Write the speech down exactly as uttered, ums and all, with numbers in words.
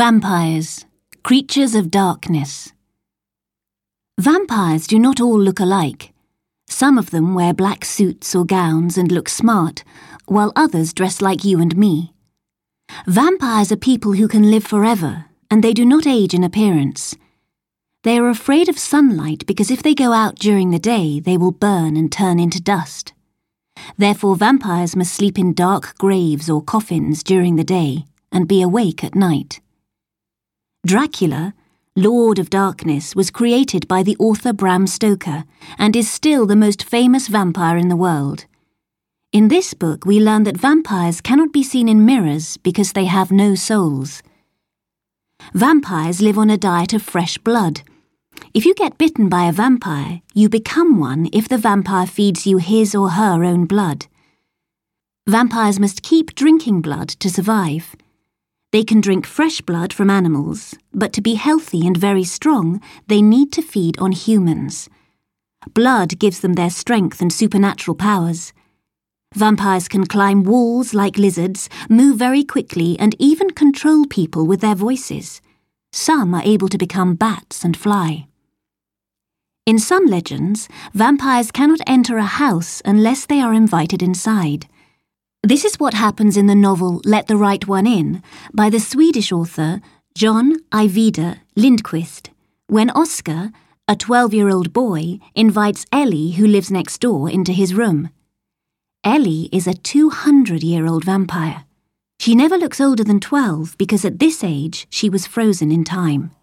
Vampires, creatures of darkness. Vampires do not all look alike. Some of them wear black suits or gowns and look smart, while others dress like you and me. Vampires are people who can live forever, and they do not age in appearance. They are afraid of sunlight because if they go out during the day, they will burn and turn into dust. Therefore, vampires must sleep in dark graves or coffins during the day and be awake at night. Dracula, Lord of Darkness, was created by the author Bram Stoker and is still the most famous vampire in the world. In this book, we learn that vampires cannot be seen in mirrors because they have no souls. Vampires live on a diet of fresh blood. If you get bitten by a vampire, you become one if the vampire feeds you his or her own blood. Vampires must keep drinking blood to survive. They can drink fresh blood from animals, but to be healthy and very strong, they need to feed on humans. Blood gives them their strength and supernatural powers. Vampires can climb walls like lizards, move very quickly, and even control people with their voices. Some are able to become bats and fly. In some legends, vampires cannot enter a house unless they are invited inside. This is what happens in the novel Let the Right One In by the Swedish author John Ajvide Lindqvist, when Oscar, a twelve-year-old boy, invites Ellie, who lives next door, into his room. Ellie is a two hundred year old vampire. She never looks older than twelve because at this age she was frozen in time.